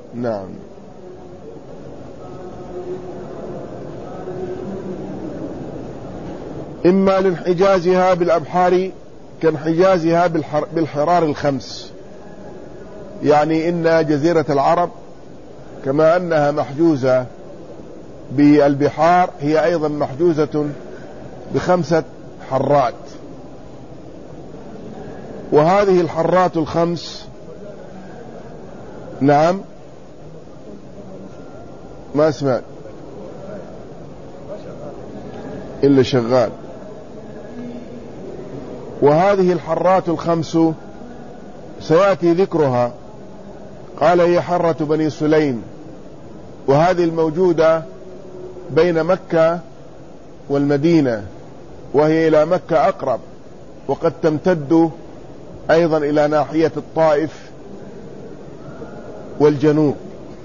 إما لانحجازها بالأبحار كانحجازها بالحرار ال5، يعني إن جزيرة العرب كما أنها محجوزة بالبحار هي أيضا محجوزة ب5 حرات، وهذه الحرات ال5 نعم ما سمعت إلا شغال. وهذه الحرات ال5 سيأتي ذكرها. قال هي حرة بني سليم، وهذه الموجودة بين مكة والمدينة، وهي إلى مكة أقرب، وقد تمتد أيضا إلى ناحية الطائف والجنوب.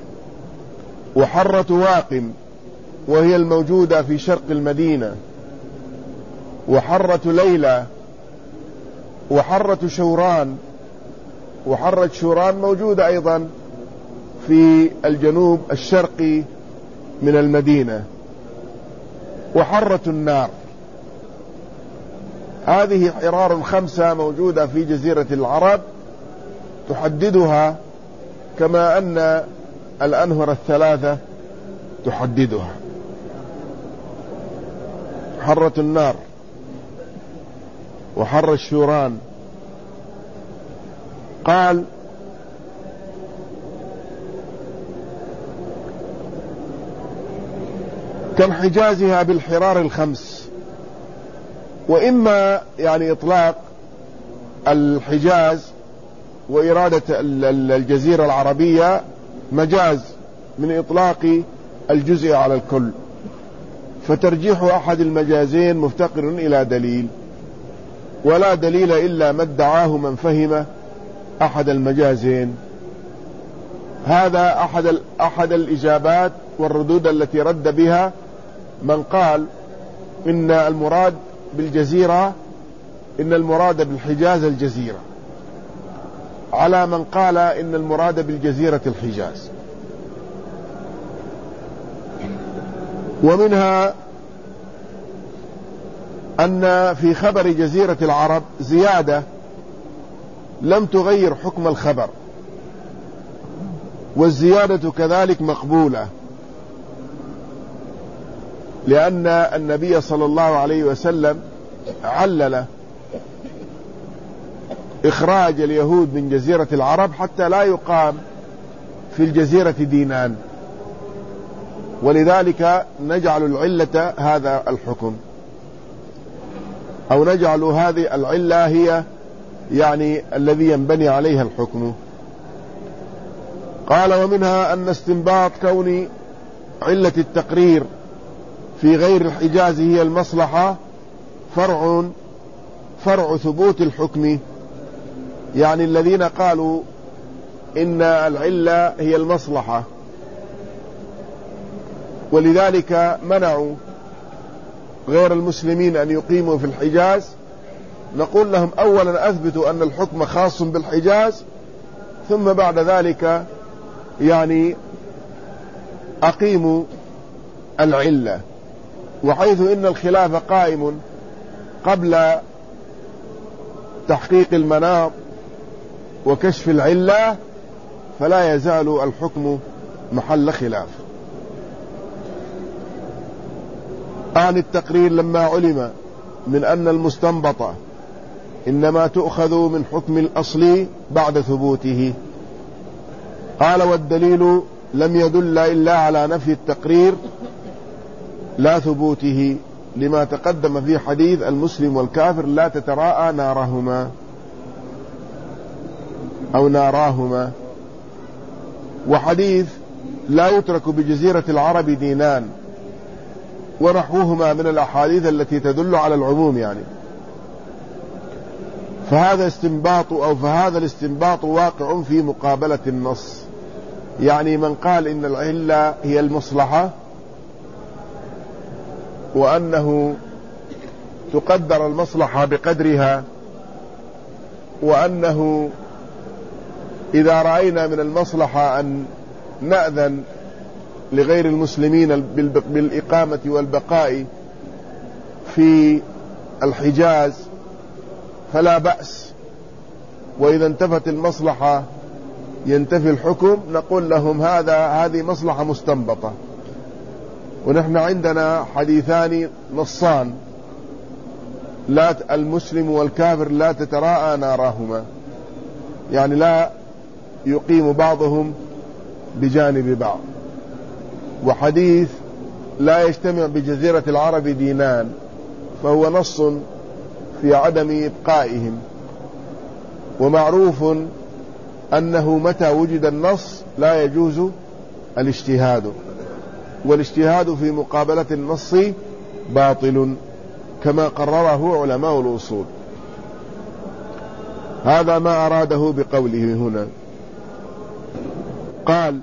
وحرة واقم وهي الموجودة في شرق المدينة، وحرة ليلى، وحرة شوران، وحرة شوران موجودة أيضا في الجنوب الشرقي من المدينة، وحرة النار. هذه حرار 5 موجودة في جزيرة العرب تحددها، كما أن الأنهر 3 تحددها. حرة النار وحر الشوران. قال كانحجازها بالحرار ال5. وإما يعني إطلاق الحجاز وإرادة الجزيرة العربية مجاز من إطلاق الجزء على الكل، فترجيح أحد المجازين مفتقر إلى دليل، ولا دليل إلا ما ادعاه من فهم أحد المجازين. هذا أحد الإجابات والردود التي رد بها من قال إن المراد بالجزيرة إن المراد بالحجاز الجزيرة، على من قال إن المراد بالجزيرة الحجاز. ومنها أن في خبر جزيرة العرب زيادة لم تغير حكم الخبر، والزيادة كذلك مقبولة، لأن النبي صلى الله عليه وسلم علل إخراج اليهود من جزيرة العرب حتى لا يقام في الجزيرة دينان، ولذلك نجعل العلة هذا الحكم، أو نجعل هذه العلة هي يعني الذي ينبني عليها الحكم. قال ومنها أن استنباط كون علة التقرير في غير الحجاز هي المصلحة فرع ثبوت الحكم، يعني الذين قالوا إن العلة هي المصلحة ولذلك منعوا غير المسلمين أن يقيموا في الحجاز، نقول لهم أولا أثبتوا أن الحكم خاص بالحجاز، ثم بعد ذلك يعني أقيموا العلة. وحيث إن الخلاف قائم قبل تحقيق المناط وكشف العلة، فلا يزال الحكم محل خلاف. عن التقرير لما علم من أن المستنبط إنما تؤخذ من حكم الأصل بعد ثبوته. قال والدليل لم يدل إلا على نفي التقرير لا ثبوته، لما تقدم في حديث المسلم والكافر لا تتراءى نارهما أو ناراهما، وحديث لا يترك بجزيرة العرب دينان، ونحوهما من الأحاديث التي تدل على العموم يعني. فهذا الاستنباط واقع في مقابلة النص، يعني من قال إن العلة هي المصلحة وأنه تقدر المصلحة بقدرها، وأنه إذا رأينا من المصلحة أن نأذن لغير المسلمين بالإقامة والبقاء في الحجاز فلا بأس، وإذا انتفت المصلحة ينتفي الحكم، نقول لهم هذه مصلحة مستنبطة، ونحن عندنا حديثان نصان، لا المسلم والكافر لا تتراءى نارهما، يعني لا يقيم بعضهم بجانب بعض، وحديث لا يجتمع بجزيرة العرب دينان، فهو نص في عدم إبقائهم. ومعروف أنه متى وجد النص لا يجوز الاجتهاد، والاجتهاد في مقابلة النص باطل كما قرره علماء الأصول. هذا ما أراده بقوله هنا. قال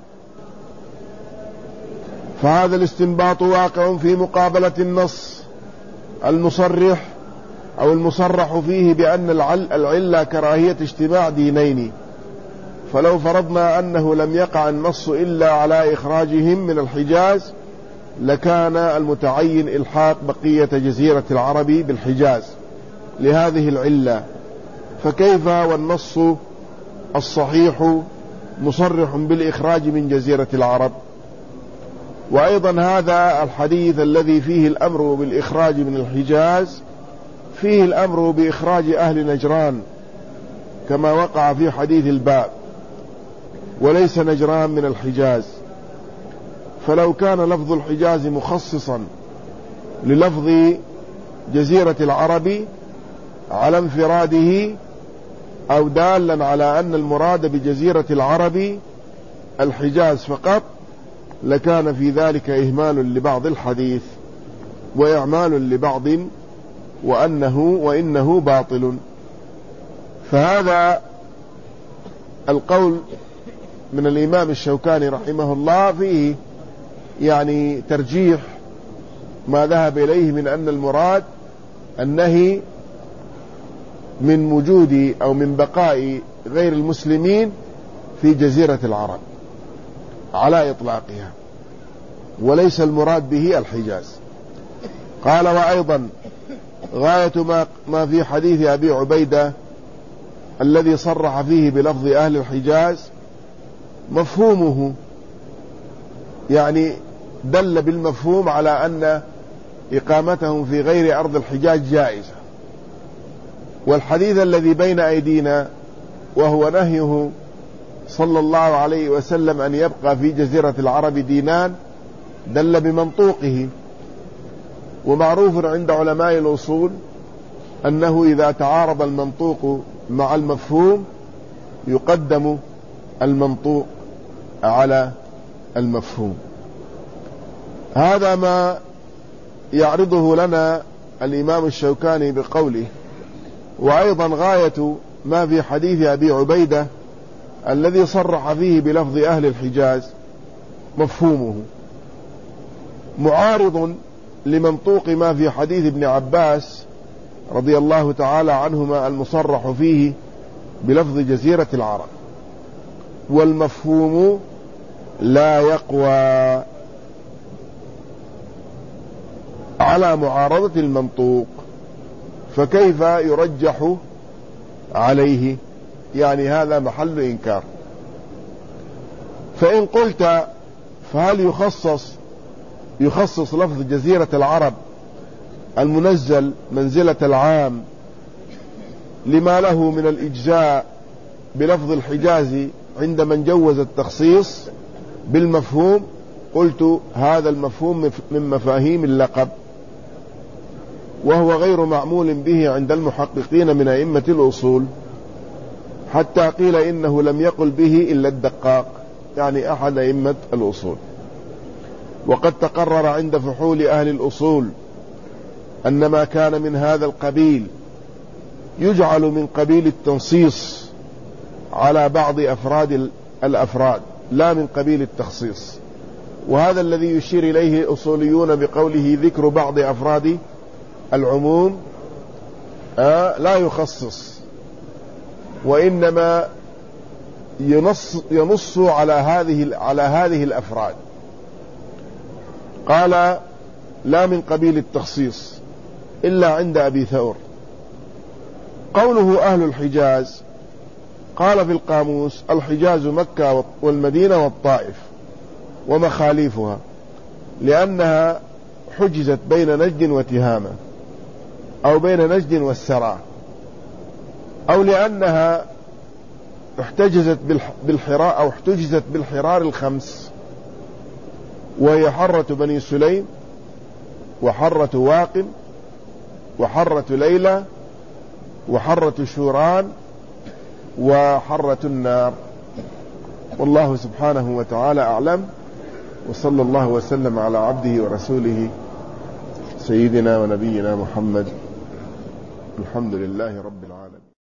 فهذا الاستنباط واقع في مقابلة النص المصرح أو المصرح فيه بأن العلة كراهية اجتماع دينين، فلو فرضنا أنه لم يقع النص إلا على إخراجهم من الحجاز لكان المتعين إلحاق بقية جزيرة العرب بالحجاز لهذه العلة، فكيف والنص الصحيح مصرح بالإخراج من جزيرة العرب؟ وأيضا هذا الحديث الذي فيه الأمر بالإخراج من الحجاز فيه الأمر بإخراج أهل نجران كما وقع في حديث الباب، وليس نجران من الحجاز، فلو كان لفظ الحجاز مخصصا للفظ جزيرة العرب على انفراده أو دالا على أن المراد بجزيرة العرب الحجاز فقط لكان في ذلك إهمال لبعض الحديث وإعمال لبعض وإنه باطل. فهذا القول من الإمام الشوكاني رحمه الله فيه يعني ترجيح ما ذهب إليه من أن المراد النهي من وجود أو من بقاء غير المسلمين في جزيرة العرب على إطلاقها، وليس المراد به الحجاز. قال: وأيضا غاية ما في حديث أبي عبيدة الذي صرح فيه بلفظ أهل الحجاز مفهومه، يعني دل بالمفهوم على أن إقامتهم في غير أرض الحجاز جائزة. والحديث الذي بين أيدينا وهو نهيه صلى الله عليه وسلم أن يبقى في جزيرة العرب دينان دل بمنطوقه. ومعروف عند علماء الأصول أنه إذا تعارض المنطوق مع المفهوم يقدم المنطوق على المفهوم. هذا ما يعرضه لنا الإمام الشوكاني بقوله: وأيضا غاية ما في حديث أبي عبيدة الذي صرح فيه بلفظ أهل الحجاز مفهومه معارض لمنطوق ما في حديث ابن عباس رضي الله تعالى عنهما المصرح فيه بلفظ جزيرة العرب، والمفهوم لا يقوى على معارضة المنطوق، فكيف يرجح عليه؟ يعني هذا محل إنكار. فإن قلت فهل يخصص لفظ جزيرة العرب المنزل منزلة العام لما له من الإجزاء بلفظ الحجاز عند من جوز التخصيص بالمفهوم؟ قلت: هذا المفهوم من مفاهيم اللقب، وهو غير معمول به عند المحققين من أئمة الأصول، حتى قيل إنه لم يقل به إلا الدقاق، يعني أحد أئمة الأصول. وقد تقرر عند فحول أهل الأصول أن ما كان من هذا القبيل يجعل من قبيل التنصيص على بعض أفراد الأفراد لا من قبيل التخصيص. وهذا الذي يشير إليه الأصوليون بقوله ذكر بعض أفراد العموم لا يخصص، وإنما ينص على هذه الأفراد. قال: لا من قبيل التخصيص إلا عند أبي ثور. قوله أهل الحجاز، قال في القاموس: الحجاز مكة والمدينة والطائف ومخاليفها، لأنها حجزت بين نجد وتهامة، أو بين نجد والسراء، أو لأنها احتجزت بالحرار الخمس، وهي حرة بني سليم، وحرة واقم، وحرة ليلى، وحرة شوران، وحرة النار. والله سبحانه وتعالى أعلم، وصلى الله وسلم على عبده ورسوله سيدنا ونبينا محمد. الحمد لله رب العالمين.